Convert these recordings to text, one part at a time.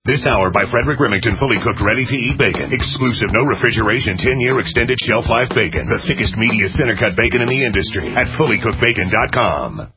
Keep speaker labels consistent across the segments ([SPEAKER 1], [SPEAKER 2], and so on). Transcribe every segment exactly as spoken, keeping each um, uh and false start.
[SPEAKER 1] This hour by Frederick Remington, fully cooked, ready-to-eat bacon. Exclusive, no refrigeration, ten-year extended shelf life bacon. The thickest, meatiest, center-cut bacon in the industry at fully cooked bacon dot com.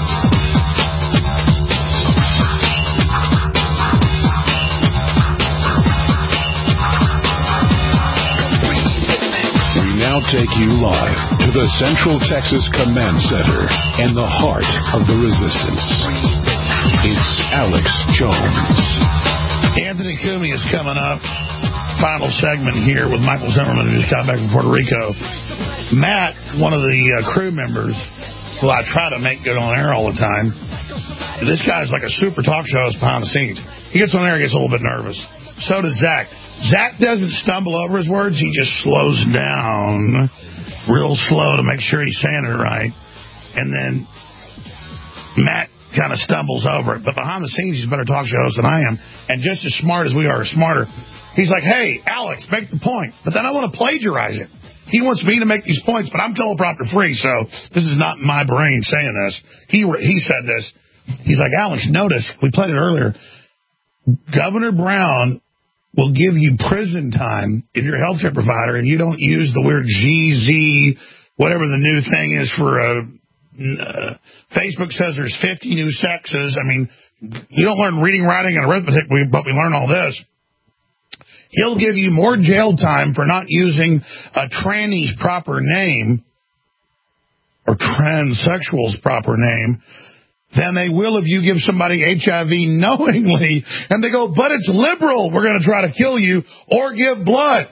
[SPEAKER 2] Now take you live to the Central Texas Command Center and the heart of the resistance. It's Alex Jones.
[SPEAKER 3] Anthony Cumia is coming up. Final segment here with Michael Zimmerman, who just got back from Puerto Rico. Matt, one of the uh, crew members, who I try to make good on air all the time. This guy's like a super talk show host behind the scenes. He gets on there and gets a little bit nervous. So does Zach. Zach doesn't stumble over his words. He just slows down real slow to make sure he's saying it right. And then Matt kind of stumbles over it. But behind the scenes, he's a better talk show host than I am. And just as smart as we are, smarter. He's like, hey, Alex, make the point. But then I want to plagiarize it. He wants me to make these points, but I'm teleprompter free, so this is not my brain saying this. He he said this. He's like, Alex, notice, we played it earlier, Governor Brown will give you prison time if you're a health care provider and you don't use the weird G Z, whatever the new thing is for uh, uh, Facebook says there's fifty new sexes. I mean, you don't learn reading, writing, and arithmetic, but we learn all this. He'll give you more jail time for not using a tranny's proper name or transsexual's proper name than they will if you give somebody H I V knowingly, and they go, but it's liberal, we're going to try to kill you, or give blood.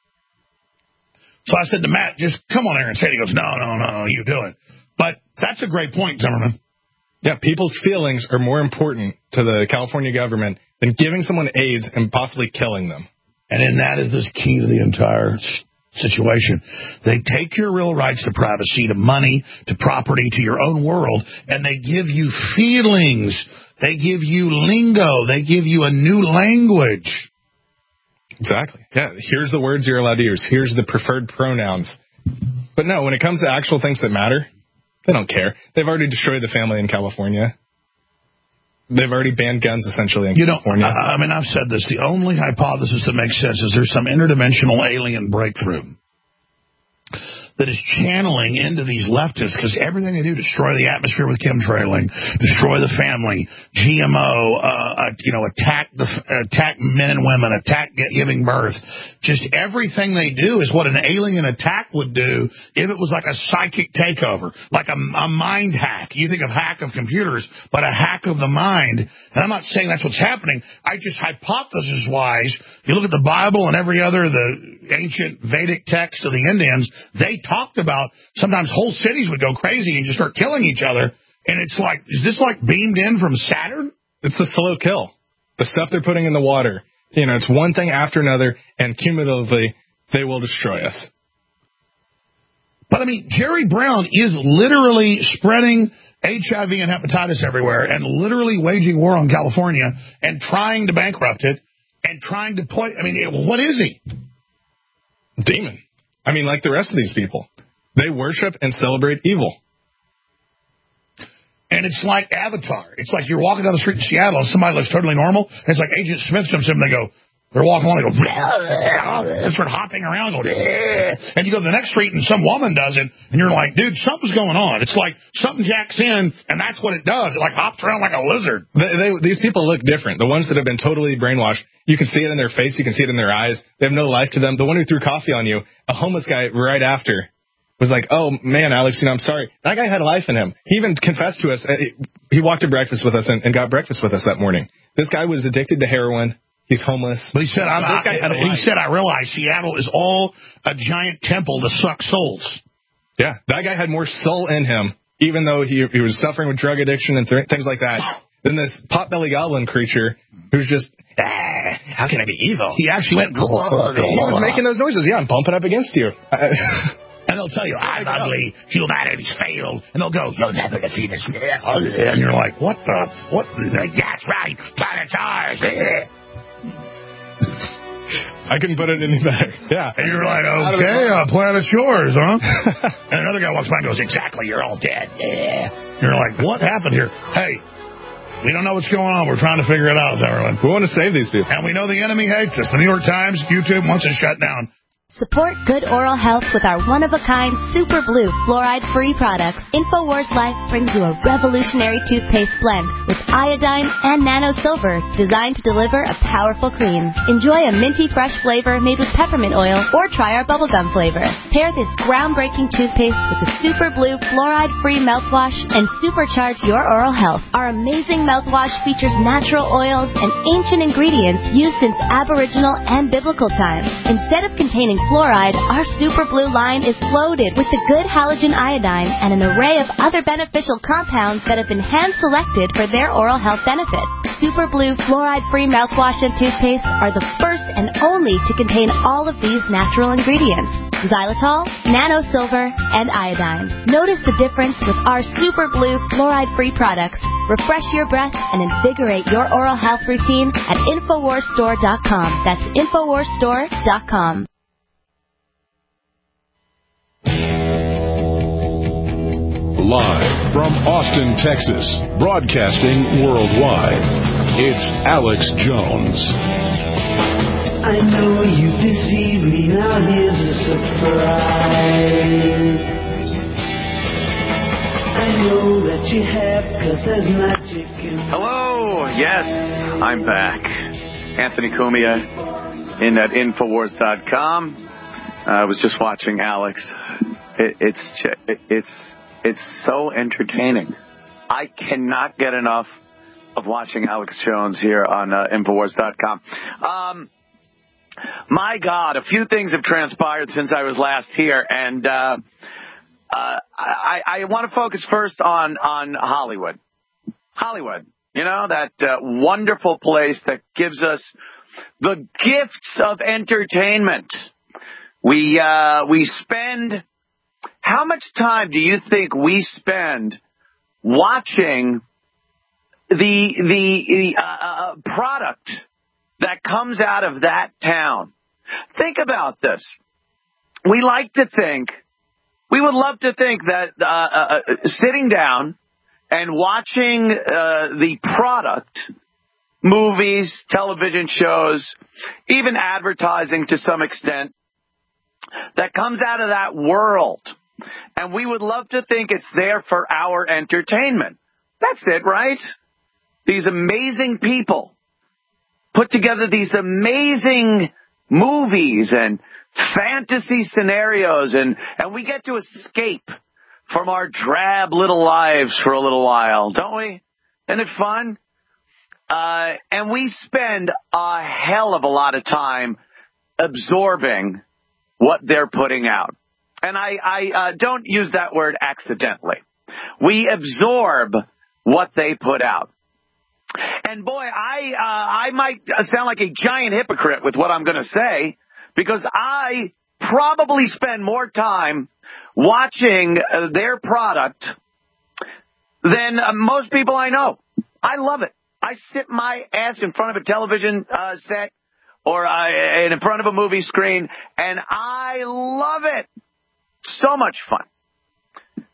[SPEAKER 3] So I said to Matt, just come on there and say it. He goes, no, no, no, you do it. But that's a great point, Zimmerman.
[SPEAKER 4] Yeah, people's feelings are more important to the California government than giving someone AIDS and possibly killing them.
[SPEAKER 3] And then that is the key to the entire situation. They take your real rights to privacy, to money, to property, to your own world, and they give you feelings. They give you lingo. They give you a new language.
[SPEAKER 4] Exactly. Yeah, here's the words you're allowed to use. Here's the preferred pronouns. But no, when it comes to actual things that matter, they don't care. They've already destroyed the family in California. They've already banned guns, essentially, in
[SPEAKER 3] you know,
[SPEAKER 4] California.
[SPEAKER 3] I, I mean, I've said this. The only hypothesis that makes sense is there's some interdimensional alien breakthrough that is channeling into these leftists, because everything they do, destroy the atmosphere with chemtrailing, destroy the family, G M O, uh, you know, attack the, attack men and women, attack giving birth. Just everything they do is what an alien attack would do if it was like a psychic takeover, like a, a mind hack. You think of hack of computers, but a hack of the mind. And I'm not saying that's what's happening. I just, hypothesis-wise, you look at the Bible and every other, the ancient Vedic text of the Indians, they talked about sometimes whole cities would go crazy and just start killing each other. And it's like, is this like beamed in from Saturn?
[SPEAKER 4] It's the slow kill. The stuff they're putting in the water. You know, it's one thing after another, and cumulatively, they will destroy us.
[SPEAKER 3] But, I mean, Jerry Brown is literally spreading H I V and hepatitis everywhere and literally waging war on California and trying to bankrupt it and trying to play. I mean, what is he?
[SPEAKER 4] Demon. I mean, like the rest of these people. They worship and celebrate evil.
[SPEAKER 3] And it's like Avatar. It's like you're walking down the street in Seattle and somebody looks totally normal. And it's like Agent Smith jumps in and they go, they're walking along, they go, and start hopping around, go, and you go to the next street and some woman does it, and you're like, dude, something's going on. It's like something jacks in, and that's what it does. It like hops around like a lizard.
[SPEAKER 4] They, they, these people look different. The ones that have been totally brainwashed, you can see it in their face, you can see it in their eyes. They have no life to them. The one who threw coffee on you, a homeless guy right after, was like, oh, man, Alex, you know, I'm sorry. That guy had life in him. He even confessed to us. He walked to breakfast with us and, and got breakfast with us that morning. This guy was addicted to heroin. He's homeless.
[SPEAKER 3] But he said, I'm, I, I, he said, I realize Seattle is all a giant temple to suck souls.
[SPEAKER 4] Yeah, that guy had more soul in him, even though he he was suffering with drug addiction and th- things like that, than this potbelly goblin creature who's just, ah, how can I be evil?
[SPEAKER 3] He actually went, he
[SPEAKER 4] was making those noises. Yeah, I'm bumping up against you.
[SPEAKER 3] And they'll tell you, I'm ugly, humanity's failed. And they'll go, you'll never defeat us. And you're like, what the, what? Like, that's right, planet's ours.
[SPEAKER 4] I couldn't put it any better. Yeah.
[SPEAKER 3] And you're like, okay, uh, planet's yours, huh? And another guy walks by and goes, exactly, you're all dead. Yeah. You're like, what happened here? Hey, We don't know what's going on. We're trying to figure it out, everyone.
[SPEAKER 4] We want to save these people.
[SPEAKER 3] And we know the enemy hates us. The New York Times, YouTube wants us shut down.
[SPEAKER 5] Support good oral health with our one-of-a-kind Super Blue fluoride-free products. InfoWars Life brings you a revolutionary toothpaste blend with iodine and nano silver designed to deliver a powerful clean. Enjoy a minty fresh flavor made with peppermint oil or try our bubblegum flavor. Pair this groundbreaking toothpaste with the Super Blue fluoride-free mouthwash and supercharge your oral health. Our amazing mouthwash features natural oils and ancient ingredients used since Aboriginal and biblical times. Instead of containing fluoride, our Super Blue line is loaded with the good halogen iodine and an array of other beneficial compounds that have been hand-selected for their oral health benefits. Super Blue fluoride-free mouthwash and toothpaste are the first and only to contain all of these natural ingredients: xylitol, nano silver, and iodine. Notice the difference with our Super Blue fluoride-free products. Refresh your breath and invigorate your oral health routine at Infowars Store dot com. That's Infowars Store dot com.
[SPEAKER 2] Live from Austin, Texas, broadcasting worldwide, it's Alex Jones.
[SPEAKER 6] I know you deceived me, now here's a surprise. I know that you have, 'cause there's magic in...
[SPEAKER 7] Hello, yes, I'm back. Anthony Cumia in at Infowars dot com. I was just watching Alex. It, it's it's it's so entertaining. I cannot get enough of watching Alex Jones here on uh, Infowars dot com. Um, my God, a few things have transpired since I was last here, and uh, uh, I, I want to focus first on on Hollywood. Hollywood, you know, that uh, wonderful place that gives us the gifts of entertainment. We uh, we spend. How much time do you think we spend watching the the, the uh, product that comes out of that town? Think about this. We like to think, we would love to think that uh, uh, sitting down and watching uh, the product, movies, television shows, even advertising to some extent, that comes out of that world. And we would love to think it's there for our entertainment. That's it, right? These amazing people put together these amazing movies and fantasy scenarios, and, and we get to escape from our drab little lives for a little while, don't we? Isn't it fun? Uh, and we spend a hell of a lot of time absorbing what they're putting out. And I, I uh, don't use that word accidentally. We absorb what they put out. And boy, I uh, I might sound like a giant hypocrite with what I'm going to say, because I probably spend more time watching uh, their product than uh, most people I know. I love it. I sit my ass in front of a television uh, set or uh, in front of a movie screen, and I love it. So much fun.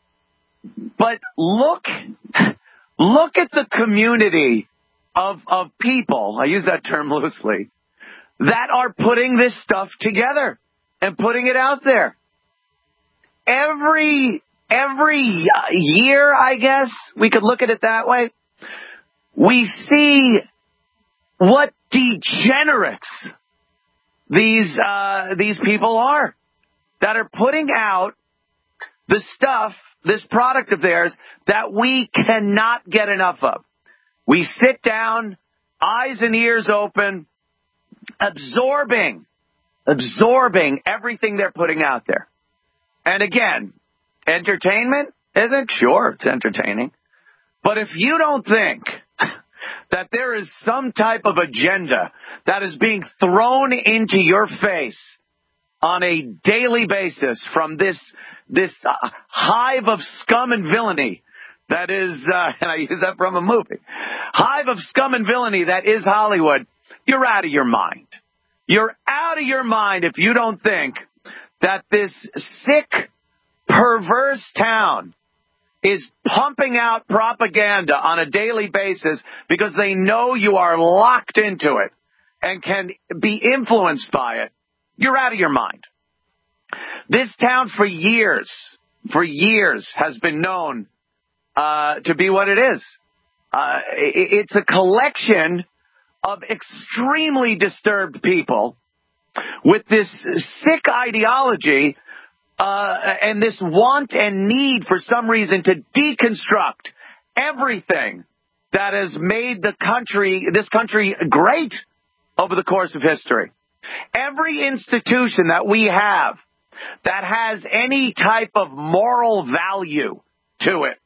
[SPEAKER 7] But look, look at the community of, of people, I use that term loosely, that are putting this stuff together and putting it out there. Every, every year, I guess, we could look at it that way, we see what degenerates these, uh, these people are, that are putting out the stuff, this product of theirs, that we cannot get enough of. We sit down, eyes and ears open, absorbing, absorbing everything they're putting out there. And again, entertainment isn't? Sure, it's entertaining. But if you don't think that there is some type of agenda that is being thrown into your face on a daily basis from this this uh, hive of scum and villainy that is, uh, and I use that from a movie, hive of scum and villainy that is Hollywood, you're out of your mind. You're out of your mind if you don't think that this sick, perverse town is pumping out propaganda on a daily basis because they know you are locked into it and can be influenced by it, you're out of your mind. This town for years, for years has been known uh, to be what it is. Uh, it, it's a collection of extremely disturbed people with this sick ideology uh, and this want and need for some reason to deconstruct everything that has made the country, this country great over the course of history. Every institution that we have that has any type of moral value to it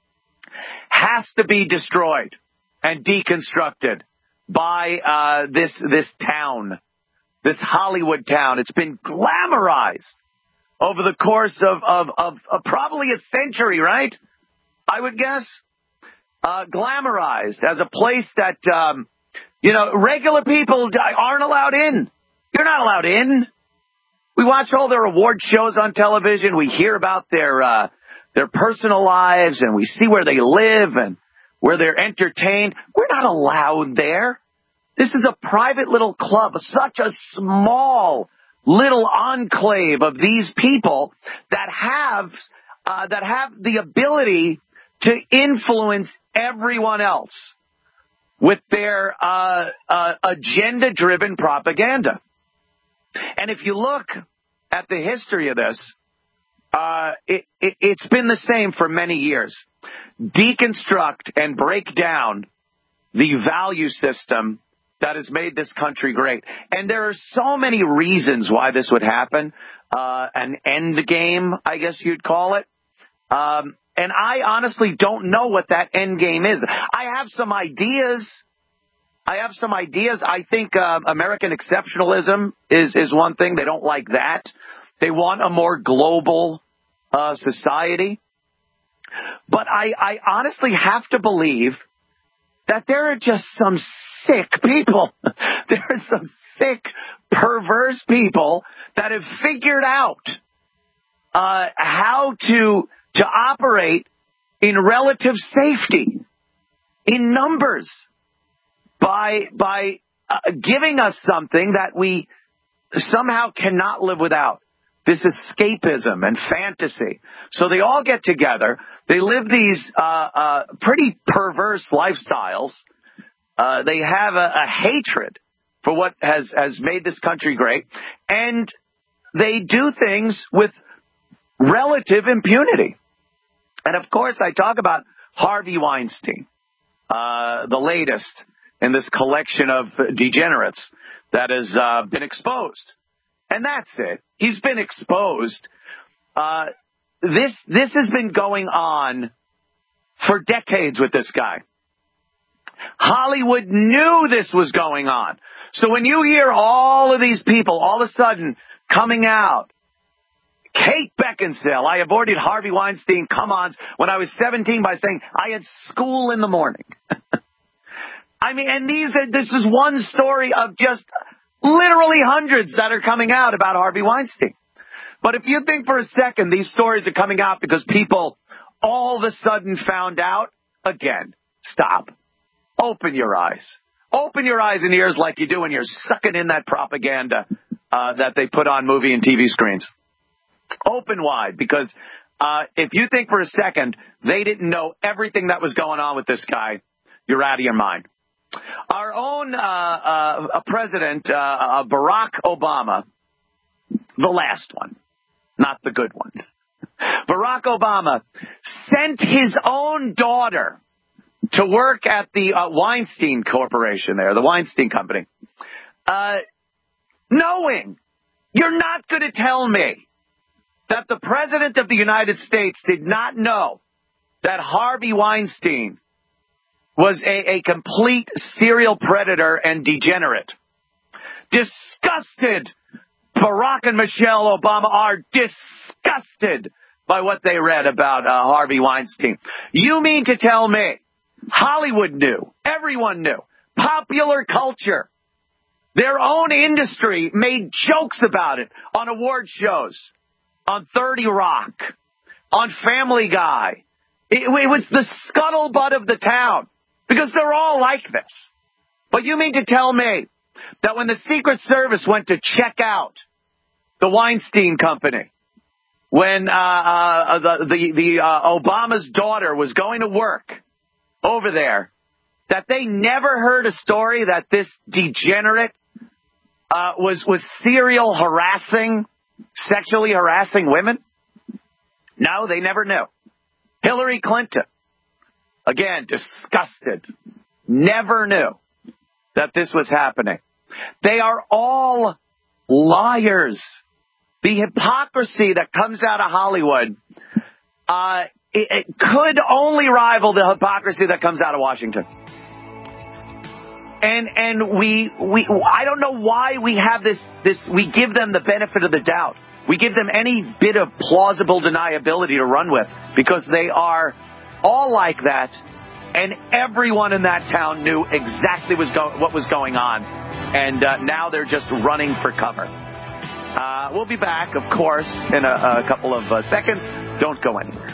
[SPEAKER 7] has to be destroyed and deconstructed by uh, this this town, this Hollywood town. It's been glamorized over the course of, of, of, of probably a century, right? I would guess. Uh, glamorized as a place that, um, you know, regular people aren't allowed in. You're not allowed in. We watch all their award shows on television. We hear about their uh, their personal lives, and we see where they live and where they're entertained. We're not allowed there. This is a private little club, such a small little enclave of these people that have uh, that have the ability to influence everyone else with their uh, uh, agenda-driven propaganda. And if you look at the history of this, uh, it, it, it's been the same for many years. Deconstruct and break down the value system that has made this country great. And there are so many reasons why this would happen. Uh, an end game, I guess you'd call it. Um, and I honestly don't know what that end game is. I have some ideas. I have some ideas. I think uh, American exceptionalism is, is one thing. They don't like that. They want a more global uh, society. But I, I honestly have to believe that there are just some sick people. There are some sick, perverse people that have figured out uh, how to to operate in relative safety, in numbers, by by uh, giving us something that we somehow cannot live without. This escapism and fantasy. So they all get together. They live these uh, uh, pretty perverse lifestyles. Uh, they have a, a hatred for what has, has made this country great. And they do things with relative impunity. And, of course, I talk about Harvey Weinstein, uh, the latest in this collection of degenerates that has uh, been exposed. And that's it. He's been exposed. Uh, this this has been going on for decades with this guy. Hollywood knew this was going on. So when you hear all of these people all of a sudden coming out, Kate Beckinsale, I avoided Harvey Weinstein come-ons when I was seventeen by saying I had school in the morning. I mean, and these are, this is one story of just literally hundreds that are coming out about Harvey Weinstein. But if you think for a second these stories are coming out because people all of a sudden found out, again, stop. Open your eyes. Open your eyes and ears like you do when you're sucking in that propaganda uh, that they put on movie and T V screens. Open wide, because uh, if you think for a second they didn't know everything that was going on with this guy, you're out of your mind. Our own uh, uh, president, uh, uh, Barack Obama, the last one, not the good one, Barack Obama sent his own daughter to work at the uh, Weinstein Corporation there, the Weinstein Company, uh, knowing, you're not going to tell me that the President of the United States did not know that Harvey Weinstein was a, a complete serial predator and degenerate. Disgusted. Barack and Michelle Obama are disgusted by what they read about uh, Harvey Weinstein. You mean to tell me Hollywood knew, everyone knew, popular culture, their own industry made jokes about it on award shows, on thirty Rock, on Family Guy, It, it was the scuttlebutt of the town because they're all like this. But you mean to tell me that when the Secret Service went to check out the Weinstein Company, when uh, uh, the the, the uh, Obama's daughter was going to work over there, that they never heard a story that this degenerate uh, was was serial harassing, sexually harassing women? No, they never knew. Hillary Clinton, again, disgusted, never knew that this was happening. They are all liars. The hypocrisy that comes out of Hollywood, uh, it, it could only rival the hypocrisy that comes out of Washington. And and we we I don't know why we have this this we give them the benefit of the doubt. We give them any bit of plausible deniability to run with because they are all like that, and everyone in that town knew exactly was go- what was going on, and uh, now they're just running for cover. Uh, we'll be back, of course, in a, a couple of uh, seconds. Don't go anywhere.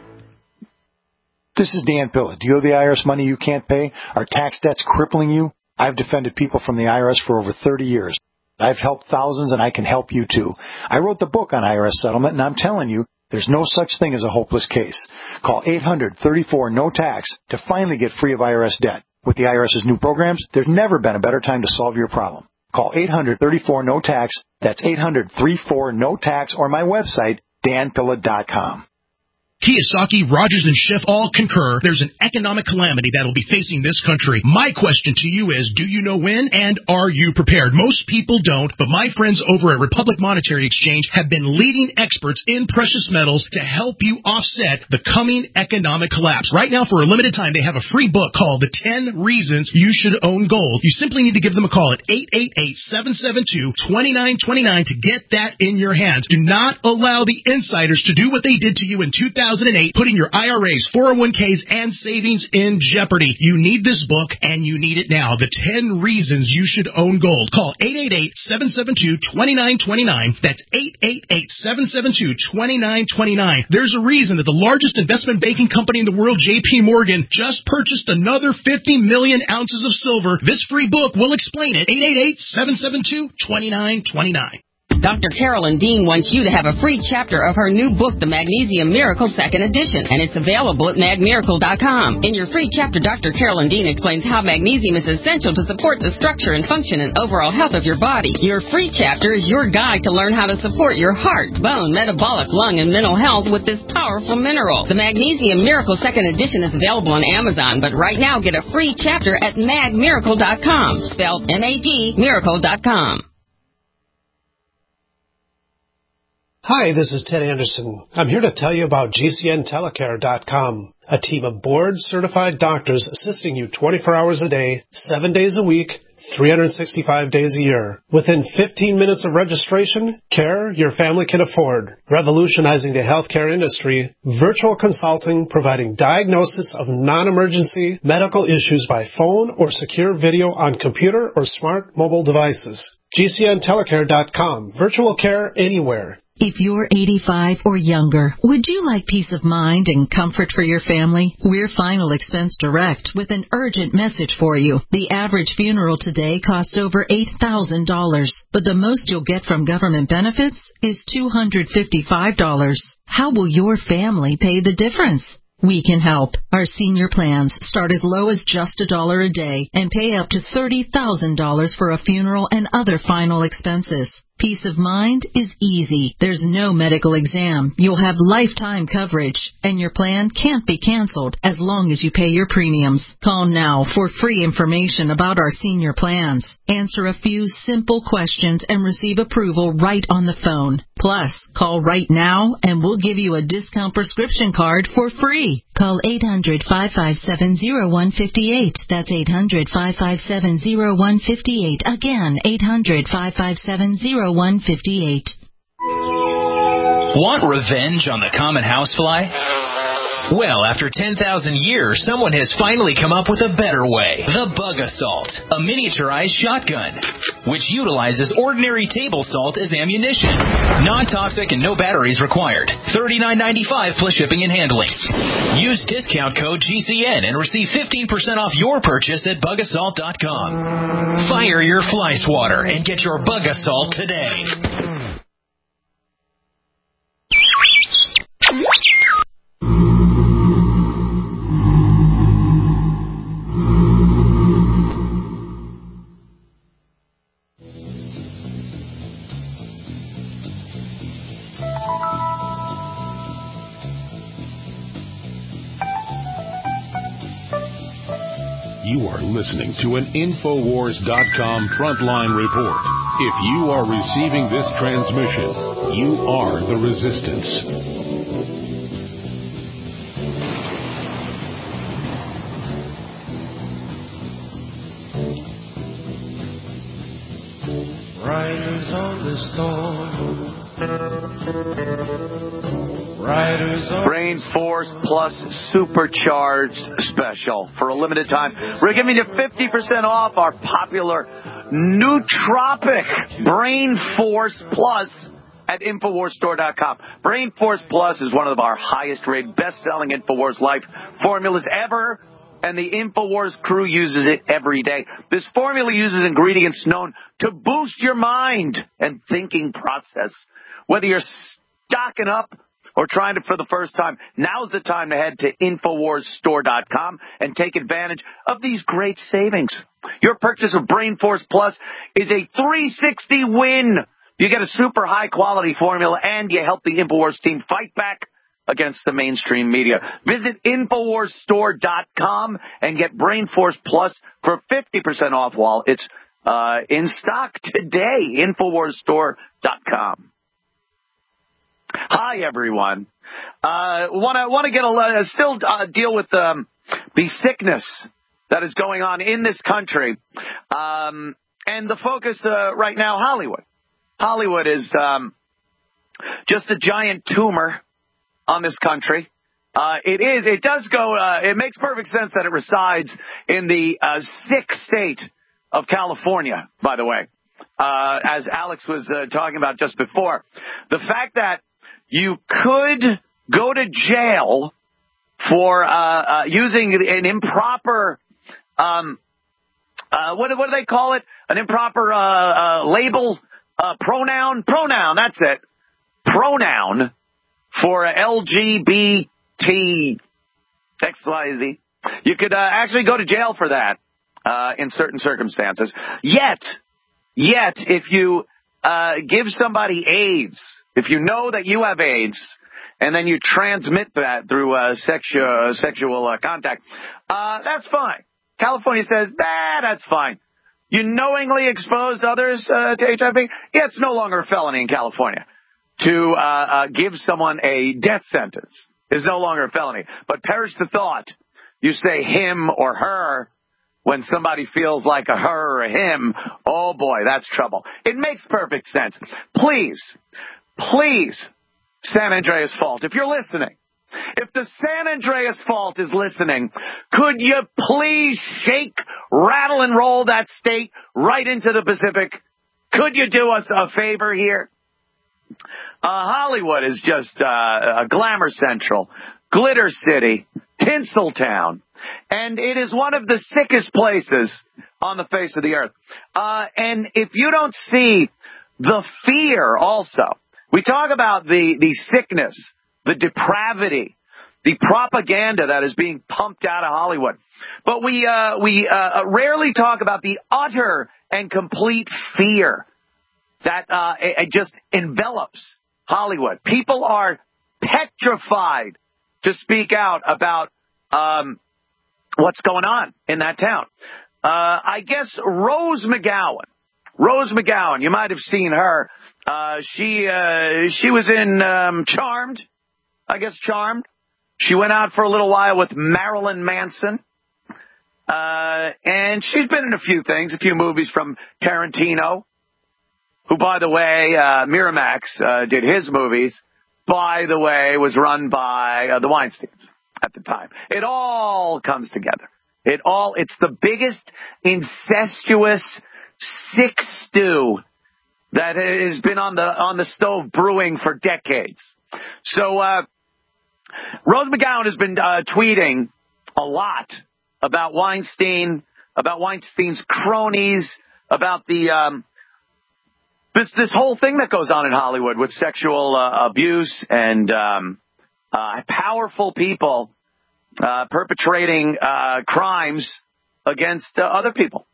[SPEAKER 8] This is Dan Pilla. Do you owe the I R S money you can't pay? Are tax debts crippling you? I've defended people from the I R S for over thirty years. I've helped thousands, and I can help you, too. I wrote the book on I R S settlement, and I'm telling you, there's no such thing as a hopeless case. Call eight hundred thirty-four no tax to finally get free of I R S debt. With the IRS's new programs, there's never been a better time to solve your problem. Call eight hundred thirty-four no tax. That's eight hundred thirty-four no tax, or my website, dan pilla dot com.
[SPEAKER 9] Kiyosaki, Rogers, and Schiff all concur there's an economic calamity that will be facing this country. My question to you is, do you know when, and are you prepared? Most people don't, but my friends over at Republic Monetary Exchange have been leading experts in precious metals to help you offset the coming economic collapse. Right now, for a limited time, they have a free book called The ten Reasons You Should Own Gold. You simply need to give them a call at eight eight eight, seven seven two, two nine two nine to get that in your hands. Do not allow the insiders to do what they did to you in two thousand eight, putting your I R As, four oh one k's, and savings in jeopardy. You need this book, and you need it now. The ten Reasons You Should Own Gold. Call eight eight eight, seven seven two, two nine two nine. That's eight eight eight, seven seven two, two nine two nine. There's a reason that the largest investment banking company in the world, J P Morgan, just purchased another fifty million ounces of silver. This free book will explain it. eight eight eight, seven seven two, two nine two nine.
[SPEAKER 10] Doctor Carolyn Dean wants you to have a free chapter of her new book, The Magnesium Miracle Second Edition, and it's available at mag miracle dot com. In your free chapter, Doctor Carolyn Dean explains how magnesium is essential to support the structure and function and overall health of your body. Your free chapter is your guide to learn how to support your heart, bone, metabolic, lung, and mental health with this powerful mineral. The Magnesium Miracle Second Edition is available on Amazon, but right now get a free chapter at mag miracle dot com, spelled M A G, miracle dot com.
[SPEAKER 11] Hi, this is Ted Anderson. I'm here to tell you about G C N telecare dot com, a team of board-certified doctors assisting you twenty-four hours a day, seven days a week, three hundred sixty-five days a year. Within fifteen minutes of registration, care your family can afford. Revolutionizing the healthcare industry, virtual consulting providing diagnosis of non-emergency medical issues by phone or secure video on computer or smart mobile devices. G C N telecare dot com, virtual care anywhere.
[SPEAKER 12] If you're eighty-five or younger, would you like peace of mind and comfort for your family? We're Final Expense Direct with an urgent message for you. The average funeral today costs over eight thousand dollars, but the most you'll get from government benefits is two hundred fifty-five dollars. How will your family pay the difference? We can help. Our senior plans start as low as just a dollar a day and pay up to thirty thousand dollars for a funeral and other final expenses. Peace of mind is easy. There's no medical exam. You'll have lifetime coverage, and your plan can't be canceled as long as you pay your premiums. Call now for free information about our senior plans. Answer a few simple questions and receive approval right on the phone. Plus, call right now and we'll give you a discount prescription card for free. Call eight hundred, five five seven, zero one five eight. That's eight hundred, five five seven, zero one five eight. Again, eight hundred, five five seven, zero one five eight.
[SPEAKER 13] Want revenge on the common housefly? Well, after ten thousand years, someone has finally come up with a better way. The Bug Assault, a miniaturized shotgun. which utilizes ordinary table salt as ammunition. Non-toxic and no batteries required. thirty-nine ninety-five plus shipping and handling. Use discount code G C N and receive fifteen percent off your purchase at bug assault dot com. Fire your fly swatter and get your Bug Assault today.
[SPEAKER 2] You are listening to an Infowars dot com frontline report. If you are receiving this transmission, you are the resistance.
[SPEAKER 6] Riders on the storm. Riders on
[SPEAKER 7] Brain Force Plus Supercharged Special for a limited time. We're giving you fifty percent off our popular Nootropic Brain Force Plus at Infowars Store dot com. Brain Force Plus is one of our highest rated, best-selling Infowars Life formulas ever, and the Infowars crew uses it every day. This formula uses ingredients known to boost your mind and thinking process. Whether you're stocking up or trying it for the first time, now's the time to head to Infowars Store dot com and take advantage of these great savings. Your purchase of Brain Force Plus is a three sixty win. You get a super high-quality formula, and you help the Infowars team fight back against the mainstream media. Visit Infowars Store dot com and get Brain Force Plus for fifty percent off while it's uh, in stock today. Infowars Store dot com. Hi, everyone. Uh, want to want to get a uh, still uh, deal with um, the sickness that is going on in this country, um, and the focus uh, right now, Hollywood. Hollywood is um, just a giant tumor on this country. Uh, it is. It does go. Uh, it makes perfect sense that it resides in the uh, sick state of California. By the way, uh, as Alex was uh, talking about just before, the fact that you could go to jail for uh, uh, using an improper, um, uh, what, what do they call it? An improper uh, uh, label, uh, pronoun, pronoun. That's it, pronoun for L G B T X Y Z. You could uh, actually go to jail for that uh, in certain circumstances. Yet, yet, if you uh, give somebody AIDS, if you know that you have AIDS, and then you transmit that through uh, sexu- uh, sexual uh, contact, uh, that's fine. California says, nah, that's fine. You knowingly exposed others uh, to H I V? Yeah, it's no longer a felony in California. To uh, uh, give someone a death sentence is no longer a felony. But perish the thought, you say him or her when somebody feels like a her or a him, oh boy, that's trouble. It makes perfect sense. Please, please, San Andreas Fault, if you're listening, if the San Andreas Fault is listening, could you please shake, rattle, and roll that state right into the Pacific? Could you do us a favor here? Uh, Hollywood is just uh, a glamour central, glitter city, Tinseltown, and it is one of the sickest places on the face of the earth. Uh, and if you don't see the fear also, we talk about the, the sickness, the depravity, the propaganda that is being pumped out of Hollywood. But we, uh, we uh, rarely talk about the utter and complete fear that uh, it, it just envelops Hollywood. People are petrified to speak out about um, what's going on in that town. Uh, I guess Rose McGowan, Rose McGowan, you might have seen her. Uh, she uh, she was in um, Charmed, I guess Charmed. She went out for a little while with Marilyn Manson. Uh, and she's been in a few things, a few movies from Tarantino, who, by the way, uh, Miramax uh, did his movies, by the way, was run by uh, the Weinsteins at the time. It all comes together. It all, it's the biggest incestuous sick stew that has been on the on the stove brewing for decades. So uh, Rose McGowan has been uh, tweeting a lot about Weinstein, about Weinstein's cronies, about the um, this this whole thing that goes on in Hollywood with sexual uh, abuse and um, uh, powerful people uh, perpetrating uh, crimes against uh, other people,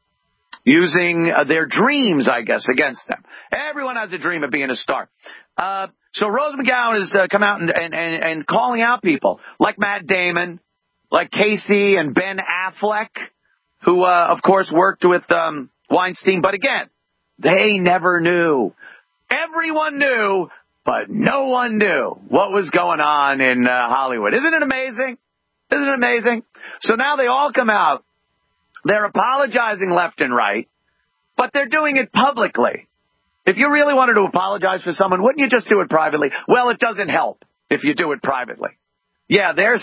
[SPEAKER 7] using uh, their dreams, I guess, against them. Everyone has a dream of being a star. Uh, so Rose McGowan has uh, come out and, and, and, and calling out people like Matt Damon, like Casey and Ben Affleck, who, uh, of course, worked with um, Weinstein. But again, they never knew. Everyone knew, but no one knew what was going on in uh, Hollywood. Isn't it amazing? Isn't it amazing? So now they all come out. They're apologizing left and right, but they're doing it publicly. If you really wanted to apologize for someone, wouldn't you just do it privately? Well, it doesn't help if you do it privately. Yeah, there's,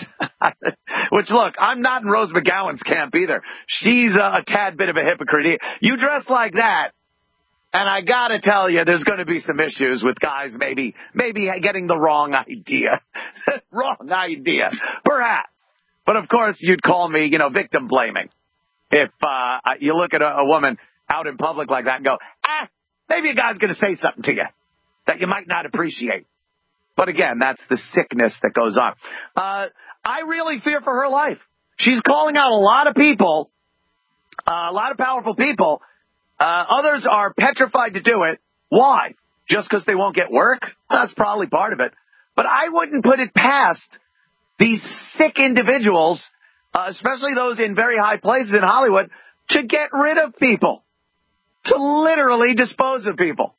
[SPEAKER 7] which look, I'm not in Rose McGowan's camp either. She's a, a tad bit of a hypocrite. You dress like that, and I gotta tell you, there's going to be some issues with guys maybe, maybe getting the wrong idea. Wrong idea, perhaps. But of course, you'd call me, you know, victim blaming. If uh, you look at a, a woman out in public like that and go, ah, maybe a guy's going to say something to you that you might not appreciate. But again, that's the sickness that goes on. Uh, I really fear for her life. She's calling out a lot of people, uh, a lot of powerful people. Uh, others are petrified to do it. Why? Just because they won't get work? That's probably part of it. But I wouldn't put it past these sick individuals, Uh, especially those in very high places in Hollywood, to get rid of people, to literally dispose of people.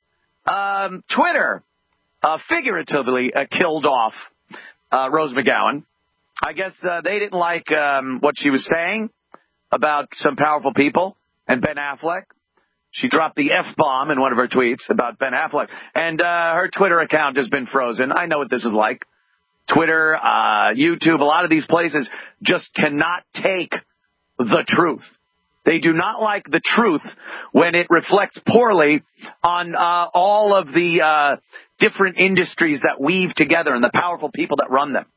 [SPEAKER 7] Um, Twitter uh, figuratively uh, killed off uh, Rose McGowan. I guess uh, they didn't like um, what she was saying about some powerful people and Ben Affleck. She dropped the F-bomb in one of her tweets about Ben Affleck. And uh, her Twitter account has been frozen. I know what this is like. Twitter, uh, YouTube, a lot of these places just cannot take the truth. They do not like the truth when it reflects poorly on uh, all of the uh, different industries that weave together and the powerful people that run them.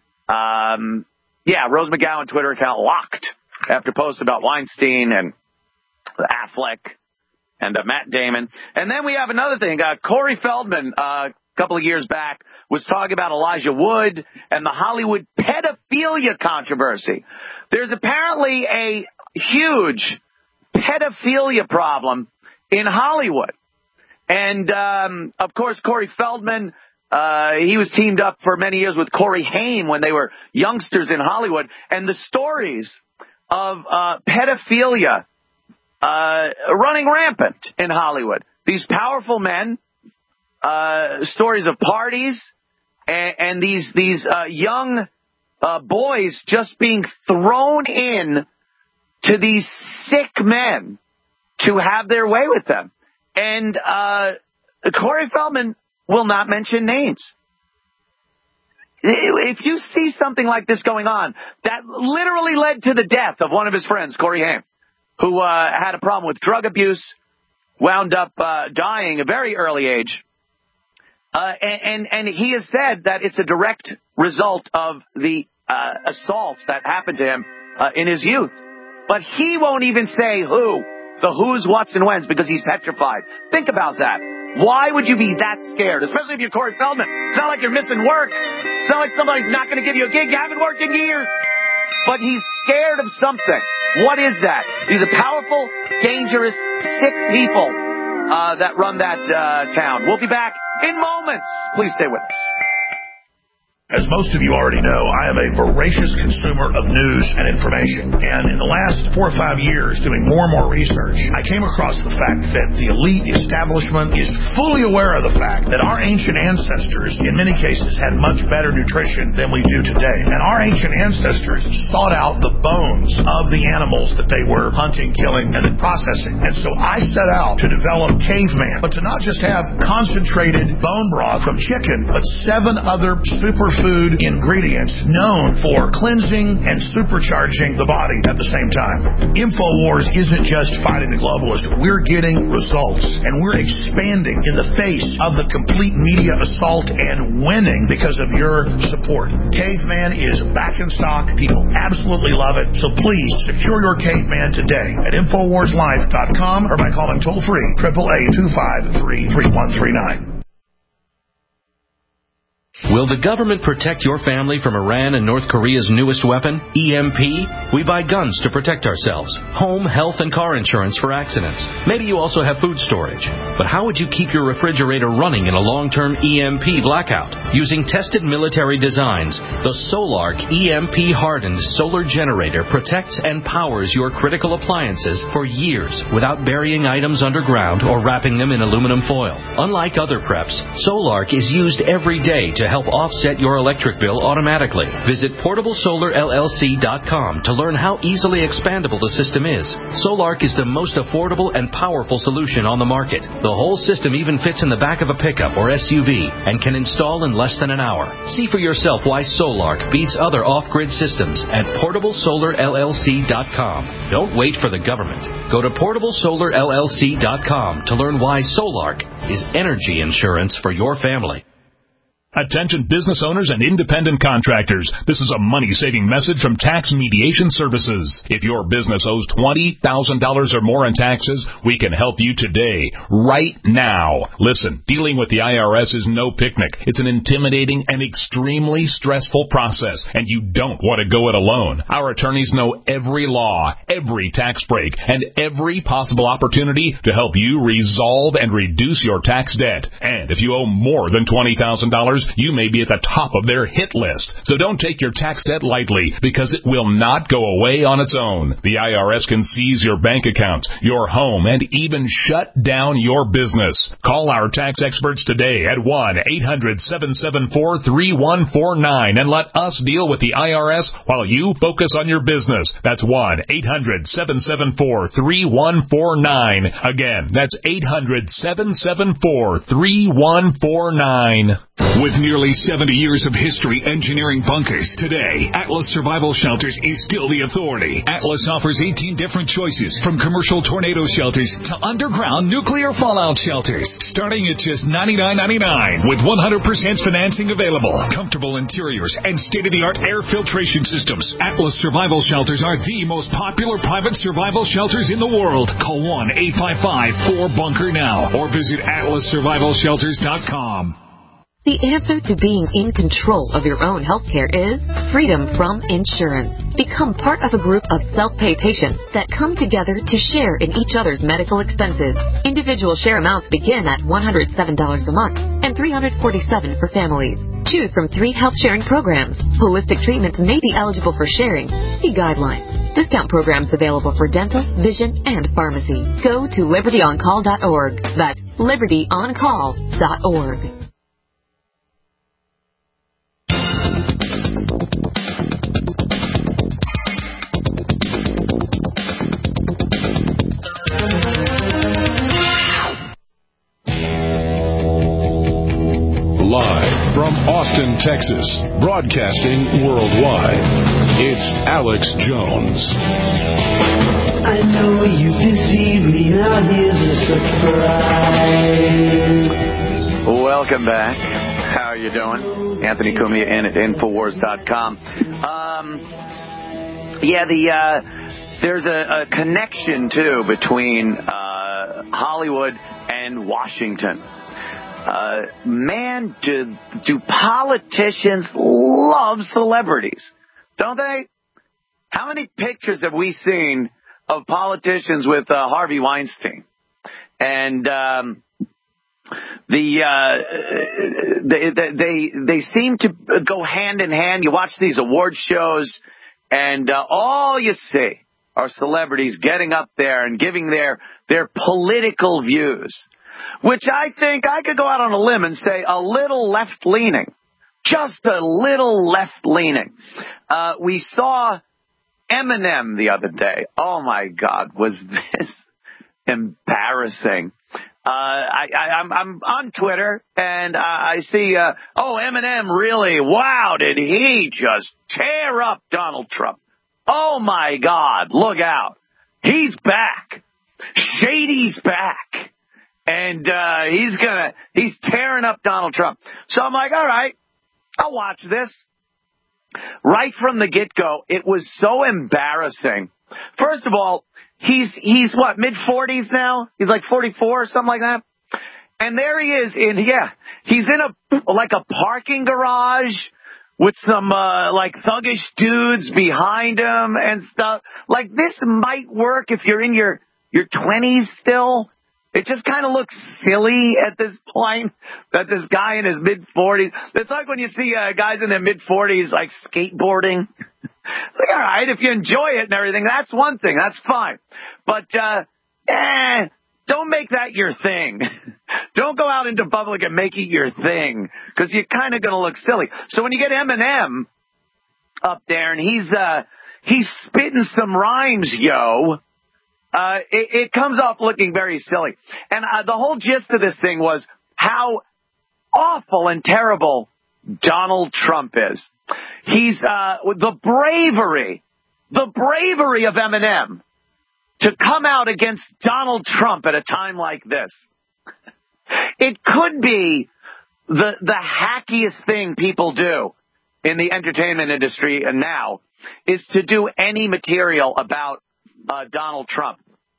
[SPEAKER 7] Um, yeah, Rose McGowan Twitter account locked after posts about Weinstein and Affleck and uh, Matt Damon. And then we have another thing. Uh, Corey Feldman, uh, a couple of years back, was talking about Elijah Wood and the Hollywood pedophilia controversy. There's apparently a huge pedophilia problem in Hollywood. And, um, of course, Corey Feldman, uh, he was teamed up for many years with Corey Haim when they were youngsters in Hollywood. And the stories of uh, pedophilia uh, running rampant in Hollywood. These powerful men, uh, stories of parties, and, and these these uh, young uh, boys just being thrown in to these sick men to have their way with them. And uh, Corey Feldman will not mention names. If you see something like this going on, that literally led to the death of one of his friends, Corey Haim, who uh, had a problem with drug abuse, wound up uh, dying at a very early age. Uh, and, and, and he has said that it's a direct result of the uh, assaults that happened to him uh, in his youth. But he won't even say who, the who's, what's, and when's, because he's petrified. Think about that. Why would you be that scared, especially if you're Corey Feldman? It's not like you're missing work. It's not like somebody's not going to give you a gig. You haven't worked in years. But he's scared of something. What is that? These are powerful, dangerous, sick people uh, that run that uh, town. We'll be back in moments. Please stay with us.
[SPEAKER 3] As most of you already know, I am a voracious consumer of news and information. And in the last four or five years, doing more and more research, I came across the fact that the elite establishment is fully aware of the fact that our ancient ancestors, in many cases, had much better nutrition than we do today. And our ancient ancestors sought out the bones of the animals that they were hunting, killing, and then processing. And so I set out to develop Caveman, but to not just have concentrated bone broth from chicken, but seven other super food ingredients known for cleansing and supercharging the body at the same time. InfoWars isn't just fighting the globalists. We're getting results, and we're expanding in the face of the complete media assault and winning because of your support. Caveman is back in stock. People absolutely love it. So please secure your Caveman today at Infowars Life dot com or by calling toll-free eight eight eight, two five three, three one three nine.
[SPEAKER 14] Will the government protect your family from Iran and North Korea's newest weapon, E M P? We buy guns to protect ourselves, home, health, and car insurance for accidents. Maybe you also have food storage. But how would you keep your refrigerator running in a long-term E M P blackout? Using tested military designs, the Solark E M P-hardened solar generator protects and powers your critical appliances for years without burying items underground or wrapping them in aluminum foil. Unlike other preps, Solark is used every day to help offset your electric bill automatically. Visit portable solar L L C dot com to learn how easily expandable the system is. Solark is the most affordable and powerful solution on the market. The whole system even fits in the back of a pickup or S U V and can install in less than an hour. See for yourself why Solark beats other off-grid systems at portable solar L L C dot com. Don't wait for the government. Go to portable solar L L C dot com to learn why Solark is energy insurance for your family.
[SPEAKER 15] Attention business owners and independent contractors. This is a money-saving message from Tax Mediation Services. If your business owes twenty thousand dollars or more in taxes, we can help you today, right now. Listen, dealing with the I R S is no picnic. It's an intimidating and extremely stressful process, and you don't want to go it alone. Our attorneys know every law, every tax break, and every possible opportunity to help you resolve and reduce your tax debt. And if you owe more than twenty thousand dollars, you may be at the top of their hit list. So don't take your tax debt lightly, because it will not go away on its own. The I R S can seize your bank account, your home, and even shut down your business. Call our tax experts today at one eight hundred, seven seven four, three one four nine and let us deal with the I R S while you focus on your business. That's one eight hundred, seven seven four, three one four nine. Again, that's eight hundred, seven seven four, three one four nine.
[SPEAKER 2] With nearly seventy years of history engineering bunkers, today, Atlas Survival Shelters is still the authority. Atlas offers eighteen different choices, from commercial tornado shelters to underground nuclear fallout shelters, starting at just ninety-nine ninety-nine, with one hundred percent financing available, comfortable interiors, and state-of-the-art air filtration systems. Atlas Survival Shelters are the most popular private survival shelters in the world. Call one eight five five, four bunker now, or visit atlas survival shelters dot com.
[SPEAKER 16] The answer to being in control of your own healthcare is freedom from insurance. Become part of a group of self-pay patients that come together to share in each other's medical expenses. Individual share amounts begin at one hundred seven dollars a month and three hundred forty-seven dollars for families. Choose from three health sharing programs. Holistic treatments may be eligible for sharing. See guidelines. Discount programs available for dental, vision, and pharmacy. Go to liberty on call dot org. That's liberty on call dot org.
[SPEAKER 2] Live from Austin, Texas, broadcasting worldwide, it's Alex Jones.
[SPEAKER 6] I know you deceived me, now here's a surprise.
[SPEAKER 7] Welcome back. How are you doing? Anthony Cumia in at Infowars dot com. Um, yeah, the uh, there's a, a connection, too, between uh, Hollywood and Washington. Uh, man, do, do politicians love celebrities, don't they? How many pictures have we seen of politicians with uh, Harvey Weinstein? And um, the uh, they, they they seem to go hand in hand. You watch these award shows, and uh, all you see are celebrities getting up there and giving their their political views, which I think I could go out on a limb and say a little left-leaning, just a little left-leaning. Uh, we saw Eminem the other day. Oh, my God, was this embarrassing. Uh, I, I, I'm, I'm on Twitter, and uh, I see, uh, oh, Eminem really, wow, did he just tear up Donald Trump? Oh, my God, look out. He's back. Shady's back. And uh, he's gonna, he's tearing up Donald Trump. So I'm like, all right, I'll watch this. Right from the get-go, it was so embarrassing. First of all, he's, he's what, mid-forties now? He's like forty-four or something like that. And there he is in, yeah, he's in a, like a parking garage with some, uh, like thuggish dudes behind him and stuff. Like, this might work if you're in your, your twenties still. It just kind of looks silly at this point that this guy in his mid-forties. It's like when you see uh, guys in their mid-forties, like, skateboarding. It's like, all right, if you enjoy it and everything, that's one thing. That's fine. But, uh, eh, don't make that your thing. Don't go out into public and make it your thing, because you're kind of going to look silly. So when you get Eminem up there and he's, uh, he's spitting some rhymes, yo, Uh, it, it comes off looking very silly. And uh, the whole gist of this thing was how awful and terrible Donald Trump is. He's, uh, the bravery, the bravery of Eminem to come out against Donald Trump at a time like this. It could be the, the hackiest thing people do in the entertainment industry and now is to do any material about Uh, Donald Trump.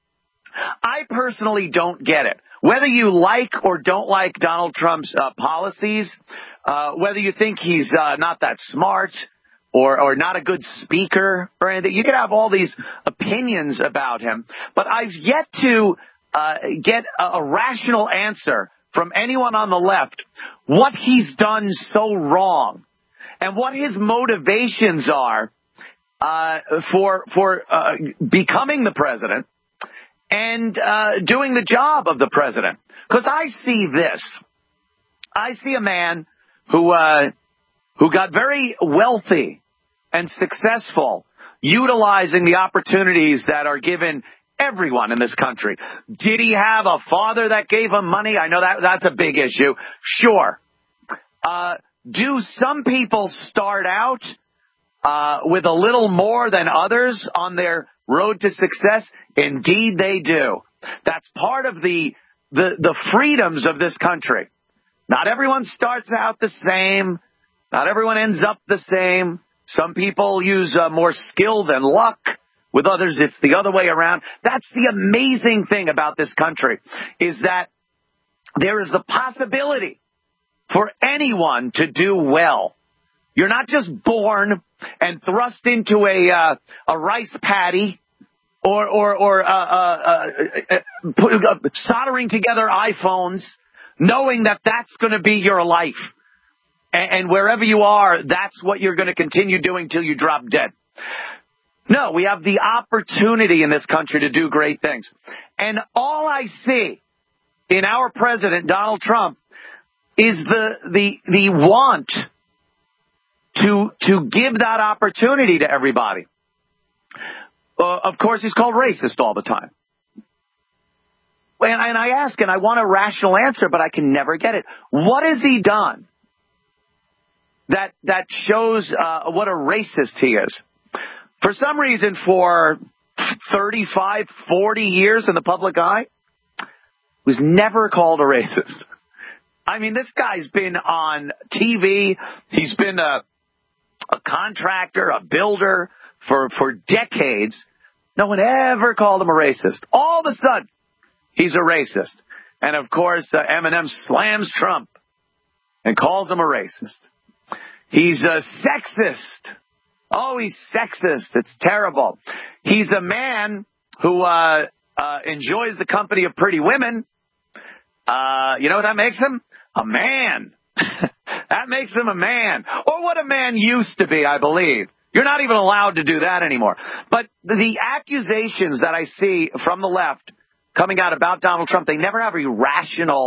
[SPEAKER 7] I personally don't get it. Whether you like or don't like Donald Trump's uh, policies, uh, whether you think he's uh, not that smart or, or not a good speaker or anything, you can have all these opinions about him. But I've yet to uh, get a, a rational answer from anyone on the left what he's done so wrong and what his motivations are Uh, for for uh, becoming the president and uh, doing the job of the president. Because I see this. I see a man who uh, who got very wealthy and successful utilizing the opportunities that are given everyone in this country. Did he have a father that gave him money? I know that that's a big issue. Sure. Uh, do some people start out Uh, with a little more than others on their road to success? Indeed they do. That's part of the, the, the freedoms of this country. Not everyone starts out the same. Not everyone ends up the same. Some people use uh, more skill than luck. With others, it's the other way around. That's the amazing thing about this country, is that there is the possibility for anyone to do well. You're not just born and thrust into a uh, a rice paddy or or or uh, uh, uh, put, uh, soldering together iPhones, knowing that that's going to be your life, and, and wherever you are, that's what you're going to continue doing till you drop dead. No, we have the opportunity in this country to do great things, and all I see in our president Donald Trump is the the the want to to give that opportunity to everybody. Uh, of course, he's called racist all the time. And, and I ask, and I want a rational answer, but I can never get it. What has he done that that shows uh, what a racist he is? For some reason, for thirty-five, forty years in the public eye, was never called a racist. I mean, this guy's been on T V. He's been a a contractor, a builder for, for decades. No one ever called him a racist. All of a sudden, he's a racist. And of course, uh, Eminem slams Trump and calls him a racist. He's a sexist. Oh, he's sexist. It's terrible. He's a man who uh, uh, enjoys the company of pretty women. Uh, you know what that makes him? A man. That makes him a man, or what a man used to be, I believe. You're not even allowed to do that anymore. But the accusations that I see from the left coming out about Donald Trump, they never have a rational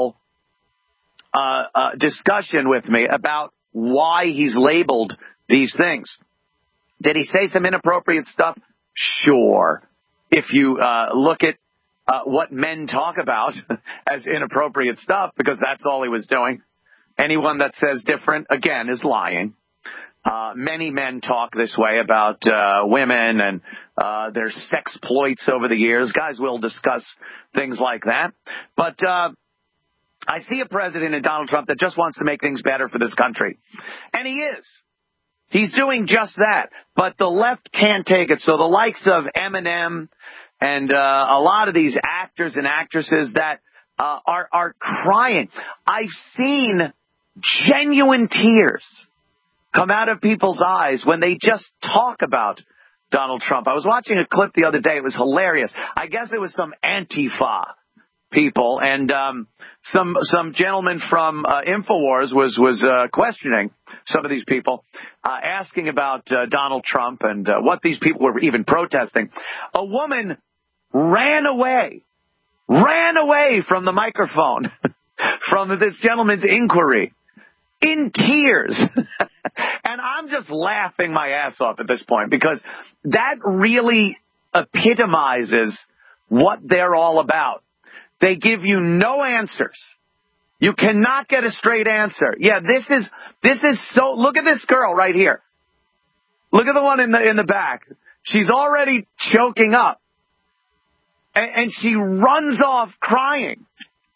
[SPEAKER 7] uh, uh, discussion with me about why he's labeled these things. Did he say some inappropriate stuff? Sure. If you uh, look at uh, what men talk about as inappropriate stuff, because that's all he was doing. Anyone that says different, again, is lying. Uh, many men talk this way about uh, women and uh, their sexploits over the years. Guys will discuss things like that. But uh, I see a president in Donald Trump that just wants to make things better for this country. And he is. He's doing just that. But the left can't take it. So the likes of Eminem and uh, a lot of these actors and actresses that uh, are, are crying. I've seen genuine tears come out of people's eyes when they just talk about Donald Trump. I was watching a clip the other day. It was hilarious. I guess it was some Antifa people, and um, some some gentleman from uh, InfoWars was was uh, questioning some of these people, uh, asking about uh, Donald Trump and uh, what these people were even protesting. A woman ran away, ran away from the microphone from this gentleman's inquiry in tears. And I'm just laughing my ass off at this point, because that really epitomizes what they're all about. They give you no answers. You cannot get a straight answer. Yeah, this is this is so. Look at this girl right here. Look at the one in the in the back. She's already choking up, and, and she runs off crying.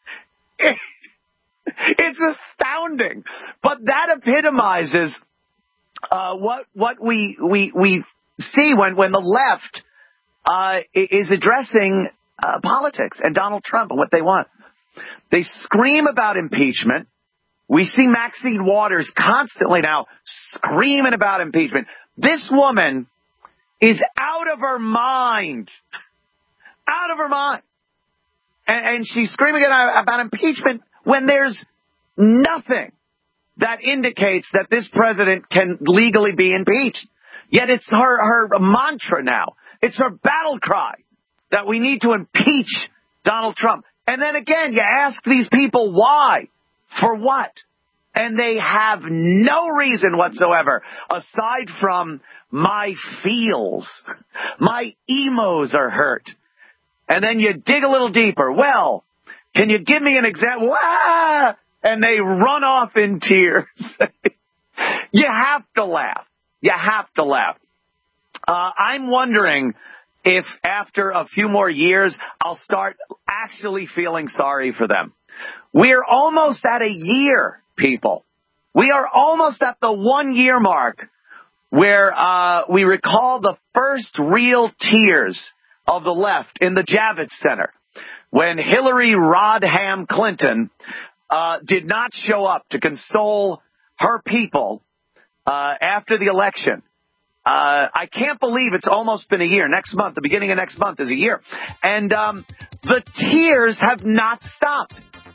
[SPEAKER 7] It's astounding. But that epitomizes uh, what what we we we see when when the left uh, is addressing uh, politics and Donald Trump and what they want. They scream about impeachment. We see Maxine Waters constantly now screaming about impeachment. This woman is out of her mind. Out of her mind. And, and she's screaming about impeachment when there's nothing that indicates that this president can legally be impeached. Yet it's her, her mantra now. It's her battle cry that we need to impeach Donald Trump. And then again, you ask these people why, for what? And they have no reason whatsoever aside from my feels. My emos are hurt. And then you dig a little deeper. Well, can you give me an example? Ah! And they run off in tears. You have to laugh. You have to laugh. Uh, I'm wondering if after a few more years, I'll start actually feeling sorry for them. We're almost at a year, people. We are almost at the one-year mark where uh, we recall the first real tears of the left in the Javits Center when Hillary Rodham Clinton uh, did not show up to console her people uh, after the election. Uh, I can't believe it's almost been a year. Next month, the beginning of next month is a year. And um, the tears have not stopped.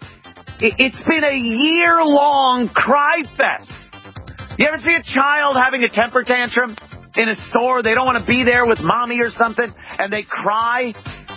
[SPEAKER 7] It, it's been a year-long cry fest. You ever see a child having a temper tantrum in a store? They don't want to be there with mommy or something, and they cry.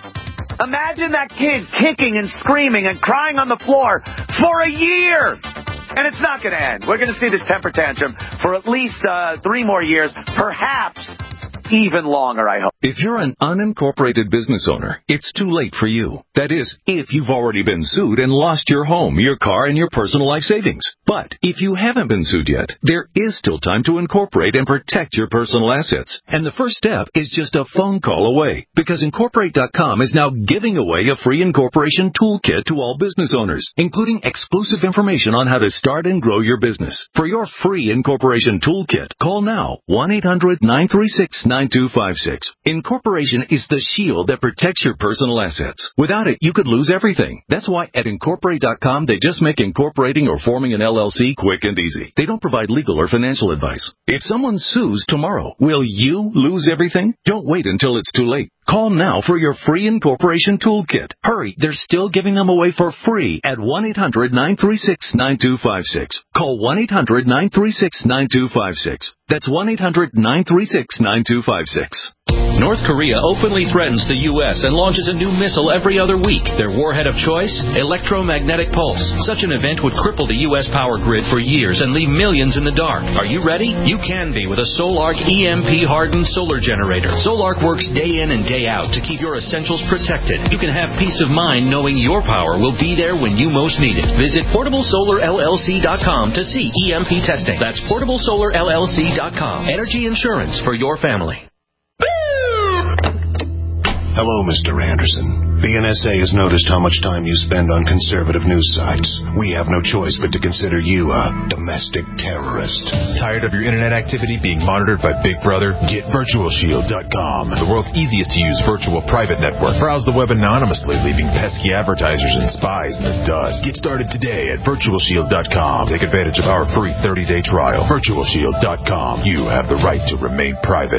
[SPEAKER 7] Imagine that kid kicking and screaming and crying on the floor for a year. And it's not going to end. We're going to see this temper tantrum for at least uh, three more years, perhaps even longer, I hope.
[SPEAKER 17] If you're an unincorporated business owner, it's too late for you. That is, if you've already been sued and lost your home, your car, and your personal life savings. But if you haven't been sued yet, there is still time to incorporate and protect your personal assets. And the first step is just a phone call away, because Incorporate dot com is now giving away a free incorporation toolkit to all business owners, including exclusive information on how to start and grow your business. For your free incorporation toolkit, call now, one eight hundred nine three six nine two five six. Incorporation is the shield that protects your personal assets. Without it, you could lose everything. That's why at Incorporate dot com, they just make incorporating or forming an L L C quick and easy. They don't provide legal or financial advice. If someone sues tomorrow, will you lose everything? Don't wait until it's too late. Call now for your free incorporation toolkit. Hurry, they're still giving them away for free at one eight hundred nine three six nine two five six. Call one eight hundred nine three six nine two five six. That's one eight hundred nine three six nine two five six.
[SPEAKER 14] North Korea openly threatens the U S and launches a new missile every other week. Their warhead of choice? Electromagnetic pulse. Such an event would cripple the U S power grid for years and leave millions in the dark. Are you ready? You can be with a Solark E M P-hardened solar generator. Solark works day in and day out to keep your essentials protected. You can have peace of mind knowing your power will be there when you most need it. Visit portable solar L L C dot com to see E M P testing. That's portable solar L L C dot com. Energy insurance for your family.
[SPEAKER 1] Hello, Mister Anderson. The N S A has noticed how much time you spend on conservative news sites. We have no choice but to consider you a domestic terrorist.
[SPEAKER 18] Tired of your internet activity being monitored by Big Brother? Get virtual shield dot com, the world's easiest to use virtual private network. Browse the web anonymously, leaving pesky advertisers and spies in the dust. Get started today at virtual shield dot com. Take advantage of our free thirty-day trial. virtual shield dot com. You have the right to remain private.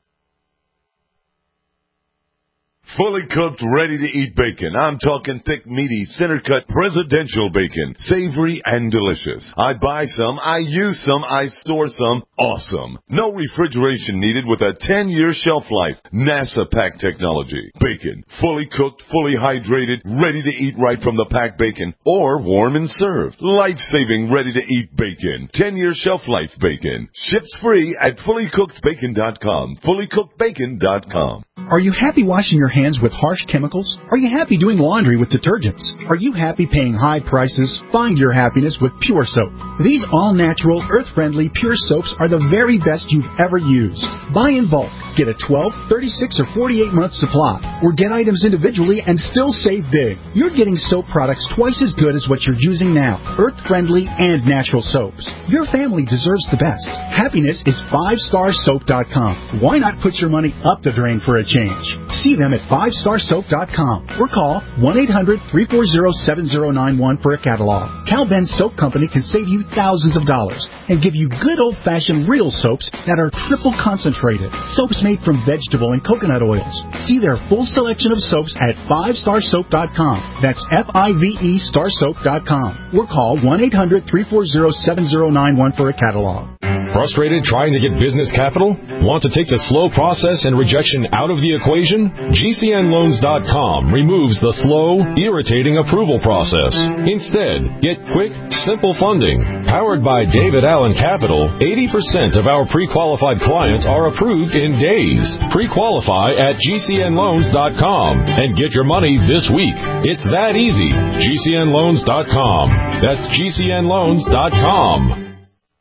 [SPEAKER 19] Fully cooked, ready-to-eat bacon. I'm talking thick, meaty, center-cut, presidential bacon. Savory and delicious. I buy some, I use some, I store some. Awesome. No refrigeration needed with a ten-year shelf life. NASA pack technology. Bacon. Fully cooked, fully hydrated, ready to eat right from the packed bacon. Or warm and served. Life-saving, ready-to-eat bacon. ten-year shelf life bacon. Ships free at fully cooked bacon dot com. fully cooked bacon dot com.
[SPEAKER 20] Are you happy washing your hands with harsh chemicals? Are you happy doing laundry with detergents? Are you happy paying high prices? Find your happiness with Pure Soap. These all-natural, earth-friendly Pure Soaps are the very best you've ever used. Buy in bulk. Get a twelve, thirty-six, or forty-eight month supply. Or get items individually and still save big. You're getting soap products twice as good as what you're using now. Earth-friendly and natural soaps. Your family deserves the best. Happiness is five star soap dot com. Why not put your money up the drain for a change? See them at five star soap dot com or call one eight hundred, three four zero, seven zero nine one for a catalog. Cal Ben Soap Company can save you thousands of dollars and give you good old-fashioned real soaps that are triple concentrated. Soaps made from vegetable and coconut oils. See their full selection of soaps at five star soap dot com. That's F I V E star soap dot com. Or call one eight hundred, three four zero, seven zero nine one for a catalog.
[SPEAKER 21] Frustrated trying to get business capital? Want to take the slow process and rejection out of the equation? G C N loans dot com removes the slow, irritating approval process. Instead, get quick, simple funding. Powered by David Allen Capital, eighty percent of our pre-qualified clients are approved in days. Pre-qualify at G C N loans dot com and get your money this week. It's that easy. G C N loans dot com. That's G C N loans dot com.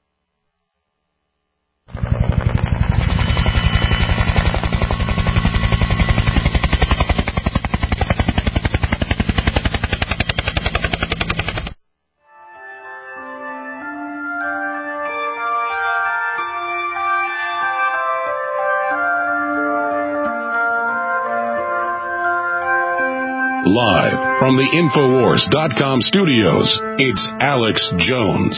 [SPEAKER 15] Live from the Infowars dot com studios, it's Alex Jones.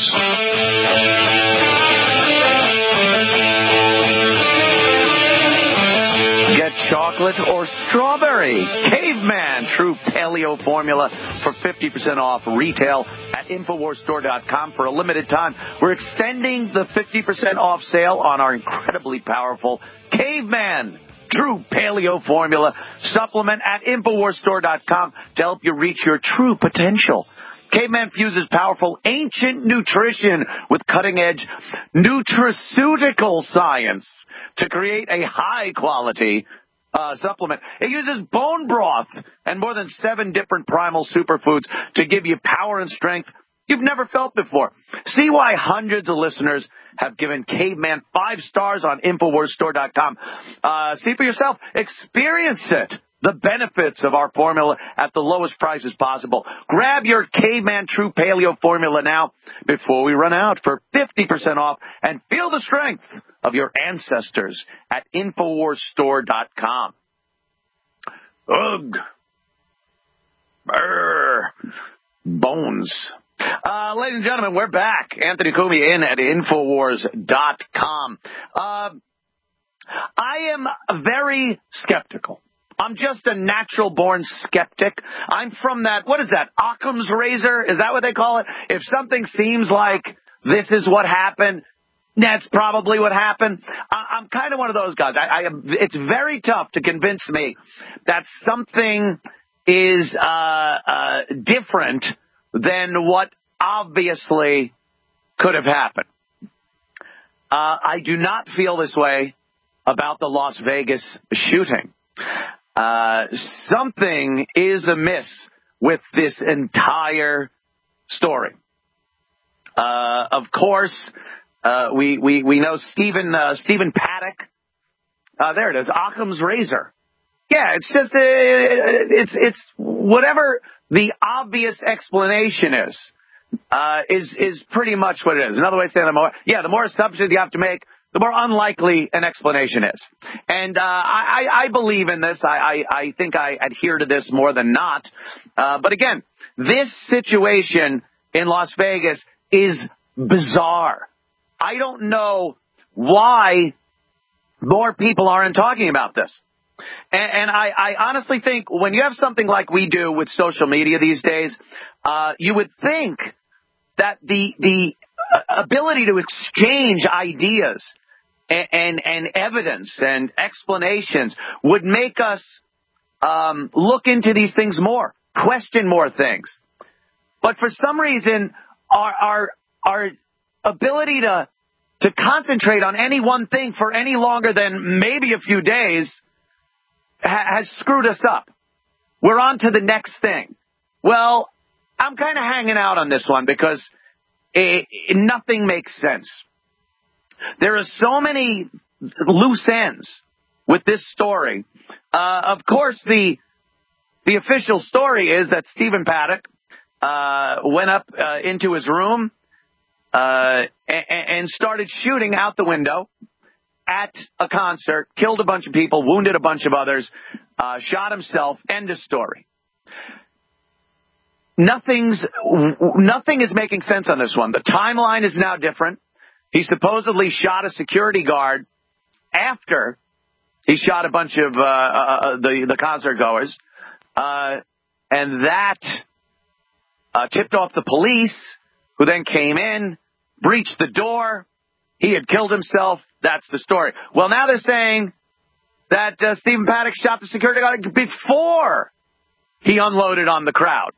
[SPEAKER 7] Get chocolate or strawberry. Caveman True Paleo Formula for fifty percent off retail at Infowars store dot com for a limited time. We're extending the fifty percent off sale on our incredibly powerful Caveman True Paleo Formula supplement at Infowars store dot com to help you reach your true potential. Caveman fuses powerful ancient nutrition with cutting-edge nutraceutical science to create a high-quality uh, supplement. It uses bone broth and more than seven different primal superfoods to give you power and strength you've never felt before. See why hundreds of listeners have given Caveman five stars on Infowars store dot com. Uh, see for yourself. Experience it. The benefits of our formula at the lowest prices possible. Grab your Caveman True Paleo Formula now before we run out for fifty percent off and feel the strength of your ancestors at Infowars store dot com. Ugh. Brr. Bones. Uh, ladies and gentlemen, we're back. Anthony Cumia in at Infowars dot com. Uh, I am very skeptical. I'm just a natural-born skeptic. I'm from that, what is that, Occam's razor? Is that what they call it? If something seems like this is what happened,
[SPEAKER 4] that's probably what happened. I, I'm kind of one of those guys. I, I, it's very tough to convince me that something is uh, uh, different than what obviously could have happened. Uh, I do not feel this way about the Las Vegas shooting. Uh, something is amiss with this entire story. Uh, of course, uh, we, we, we know Stephen, uh, Stephen Paddock. Uh, there it is. Occam's razor. Yeah, it's just, uh, it's, it's whatever the obvious explanation is, uh, is, is pretty much what it is. Another way of saying the more, yeah, the more assumptions you have to make, the more unlikely an explanation is. And, uh, I, I believe in this. I, I, I think I adhere to this more than not. Uh, but again, this situation in Las Vegas is bizarre. I don't know why more people aren't talking about this. And, and I, I honestly think when you have something like we do with social media these days, uh, you would think that the, the ability to exchange ideas and, and, and evidence and explanations would make us, um, look into these things more, question more things. But for some reason, our, our, our ability to, to concentrate on any one thing for any longer than maybe a few days ha- has screwed us up. We're on to the next thing. Well, I'm kind of hanging out on this one because it, it, nothing makes sense. There are so many loose ends with this story. Uh, of course, the, the official story is that Stephen Paddock Uh, went up uh, into his room uh, and, and started shooting out the window at a concert, killed a bunch of people, wounded a bunch of others, uh, shot himself. End of story. Nothing's nothing is making sense on this one. The timeline is now different. He supposedly shot a security guard after he shot a bunch of uh, uh, the the concert goers, uh, and that. Uh, tipped off the police, who then came in, breached the door. He had killed himself. That's the story. Well, now they're saying that uh, Stephen Paddock shot the security guard before he unloaded on the crowd.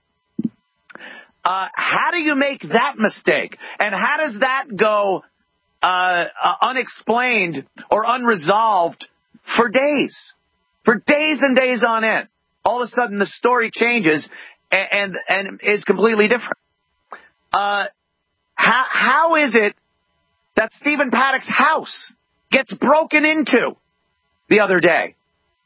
[SPEAKER 4] Uh, how do you make that mistake? And how does that go uh, uh, unexplained or unresolved for days? For days and days on end. All of a sudden, the story changes and and is completely different. Uh, how how is it that Stephen Paddock's house gets broken into the other day?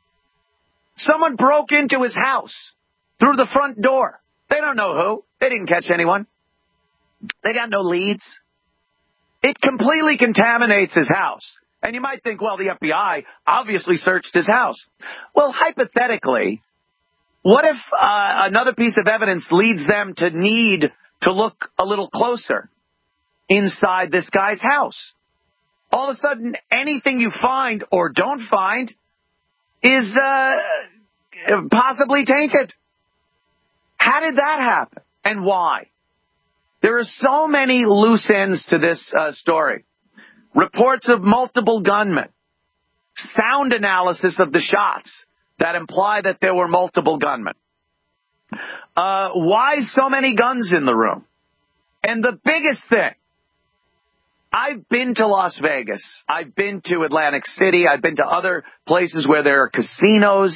[SPEAKER 4] Someone broke into his house through the front door. They don't know who. They didn't catch anyone. They got no leads. It completely contaminates his house. And you might think, well, the F B I obviously searched his house. Well, hypothetically, what if uh, another piece of evidence leads them to need to look a little closer inside this guy's house? All of a sudden, anything you find or don't find is uh, possibly tainted. How did that happen and why? There are so many loose ends to this uh, story. Reports of multiple gunmen, sound analysis of the shots that imply that there were multiple gunmen. Uh, why so many guns in the room? And the biggest thing, I've been to Las Vegas. I've been to Atlantic City. I've been to other places where there are casinos.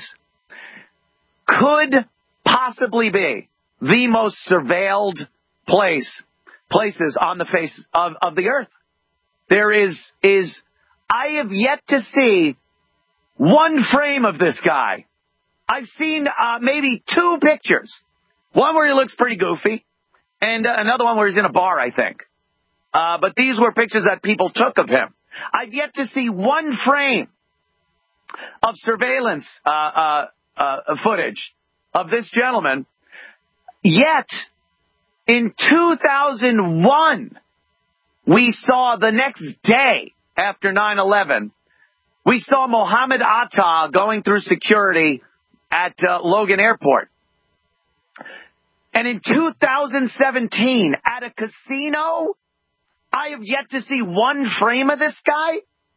[SPEAKER 4] Could possibly be the most surveilled place, places on the face of, of the earth. There is, is, I have yet to see one frame of this guy. I've seen uh, maybe two pictures. One where he looks pretty goofy, and uh, another one where he's in a bar, I think. Uh, but these were pictures that people took of him. I've yet to see one frame of surveillance uh, uh, uh, footage of this gentleman. Yet, in two thousand one, we saw the next day after nine eleven, we saw Mohammed Atta going through security at uh, Logan Airport. And in two thousand seventeen, at a casino, I have yet to see one frame of this guy.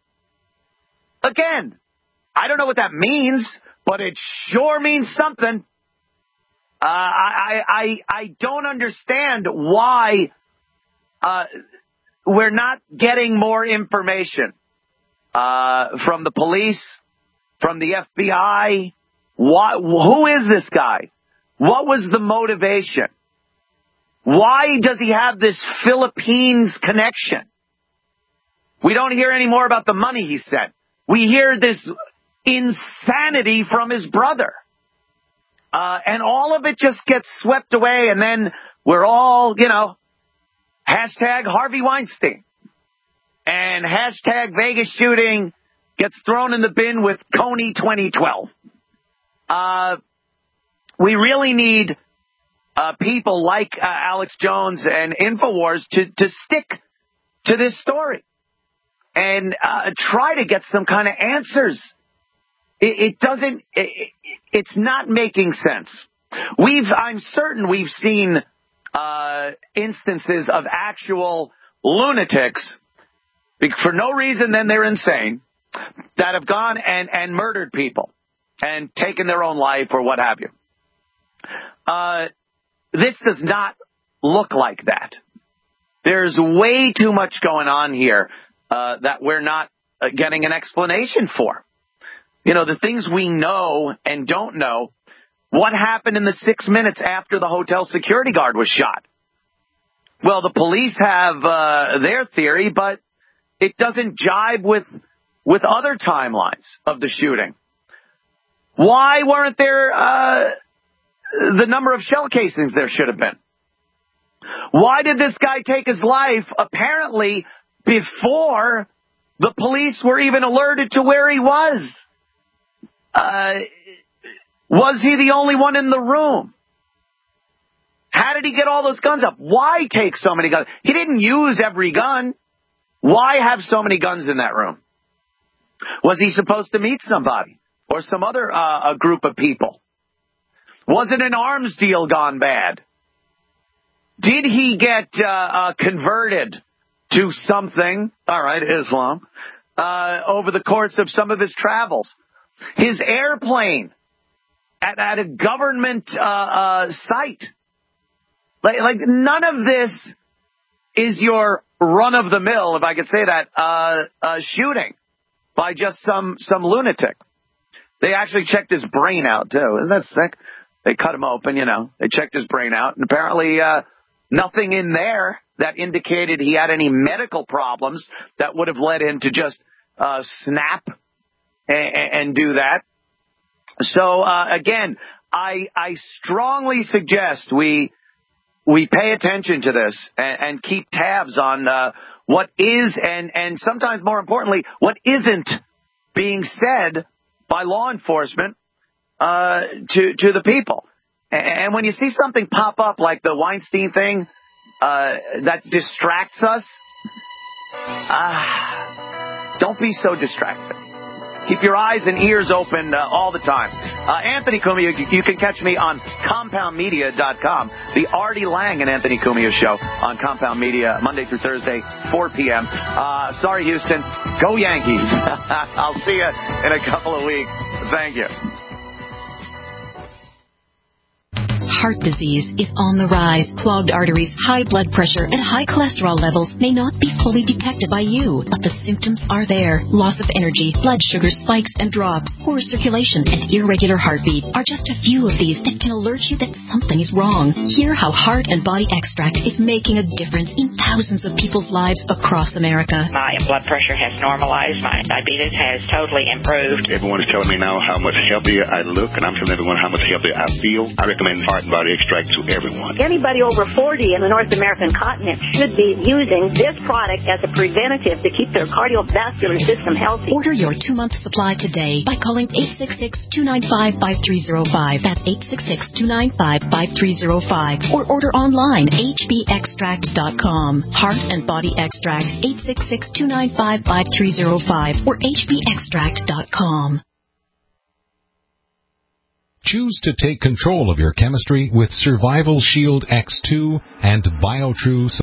[SPEAKER 4] Again, I don't know what that means, but it sure means something. Uh, I, I, I don't understand why uh, we're not getting more information uh, from the police, from the F B I. Why, who is this guy? What was the motivation? Why does he have this Philippines connection? We don't hear any more about the money he sent. We hear this insanity from his brother. Uh, and all of it just gets swept away, and then we're all, you know, hashtag Harvey Weinstein. And hashtag Vegas shooting gets thrown in the bin with Coney twenty twelve. Uh, we really need uh, people like uh, Alex Jones and InfoWars to, to stick to this story and uh, try to get some kind of answers. It, it doesn't, it, it's not making sense. We've, I'm certain we've seen uh, instances of actual lunatics, for no reason then they're insane, that have gone and, and murdered people and taken their own life or what have you. Uh, this does not look like that. There's way too much going on here uh, that we're not uh, getting an explanation for. You know, the things we know and don't know. What happened in the six minutes after the hotel security guard was shot? Well, the police have uh, their theory, but it doesn't jibe with with other timelines of the shooting. Why weren't there uh, the number of shell casings there should have been? Why did this guy take his life apparently before the police were even alerted to where he was? Uh, was he the only one in the room? How did he get all those guns up? Why take so many guns? He didn't use every gun. Why have so many guns in that room? Was he supposed to meet somebody or some other uh, a group of people? Was it an arms deal gone bad? Did he get uh, uh, converted to something, all right, Islam, uh, over the course of some of his travels? His airplane at, at a government uh, uh, site. Like, like none of this is your run-of-the-mill, if I could say that, uh, uh, shooting by just some, some lunatic. They actually checked his brain out, too. Isn't that sick? They cut him open, you know. They checked his brain out, and apparently uh, nothing in there that indicated he had any medical problems that would have led him to just uh, snap and, and do that. So, uh, again, I, I strongly suggest we we pay attention to this and, and keep tabs on uh, what is and, and sometimes more importantly, what isn't being said by law enforcement uh, to, to the people. And when you see something pop up like the Weinstein thing uh, that distracts us, uh, don't be so distracted. Keep your eyes and ears open uh, all the time. Uh, Anthony Cumia, you, you can catch me on compound media dot com. The Artie Lang and Anthony Cumia show on Compound Media, Monday through Thursday, four p.m. Uh, sorry, Houston. Go Yankees. I'll see you in a couple of weeks. Thank you.
[SPEAKER 5] Heart disease is on the rise. Clogged arteries, high blood pressure, and high cholesterol levels may not be fully detected by you, but the symptoms are there. Loss of energy, blood sugar spikes and drops, poor circulation, and irregular heartbeat are just a few of these that can alert you that something is wrong. Hear how Heart and Body Extract is making a difference in thousands of people's lives across America.
[SPEAKER 22] My blood pressure has normalized. My diabetes has totally improved.
[SPEAKER 23] Everyone is telling me now how much healthier I look, and I'm telling everyone how much healthier I feel. I recommend Heart and Body Extract to everyone.
[SPEAKER 24] Anybody over forty in the North American continent should be using this product as a preventative to keep their cardiovascular system healthy.
[SPEAKER 5] Order your two-month supply today by calling eight six six, two nine five, five three zero five. That's eight six six, two nine five, five three zero five. Or order online, h b extract dot com. Heart and Body Extract, eight six six, two nine five, five three zero five or h b extract dot com.
[SPEAKER 25] Choose to take control of your chemistry with Survival Shield X two and BioTrue